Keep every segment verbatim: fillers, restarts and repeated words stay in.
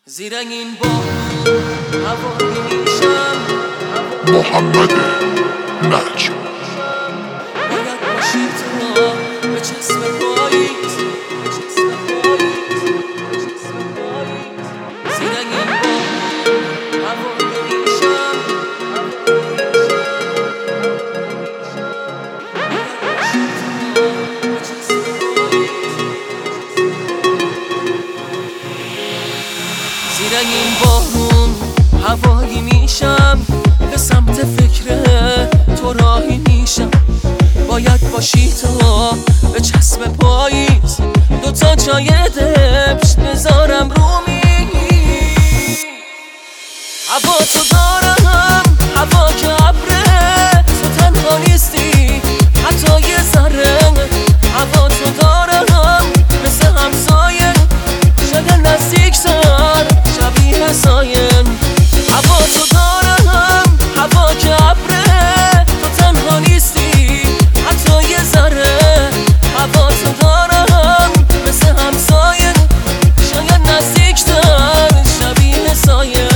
زیر این بام هوایی میشم محمد نجم باید باشی تو به چسب پاییز زیر این بام هوایی میشم زیر این بارون هوایی میشم به سمت فکر تو راهی میشم باید باشی تو به چسب پاییز دوتا جای دبش بذارم رو می هوا تو دارم هوا که ابره تو تنها نیستی حتی یه ذره هوا تو دارم مثل همسایه شاید نزدیکتر شبیه سایه هوا تو دارم هوا که ابره تو تنها نیستی حتی یه ذره هوا تو دارم مثل همسایه شاید نزدیکتر شبیه سایه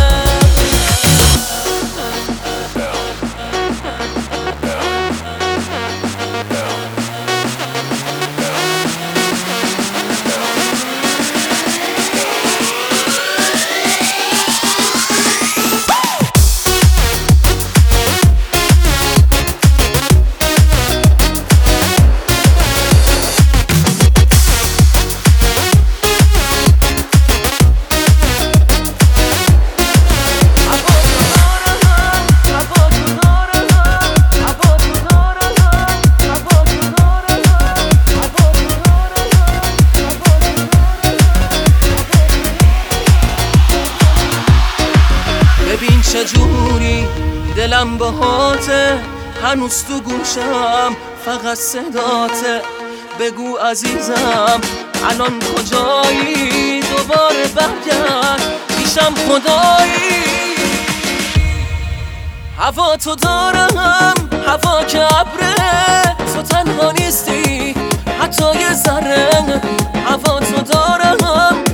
ببین چجوری دلم باهاته هنوز تو گوشم فقط صداته بگو عزیزم الان کجایی دوباره برگرد پیشم خدایی هوا تو دارم هوا که ابره تو تنها نیستی حتی یه ذره هوا تو دارم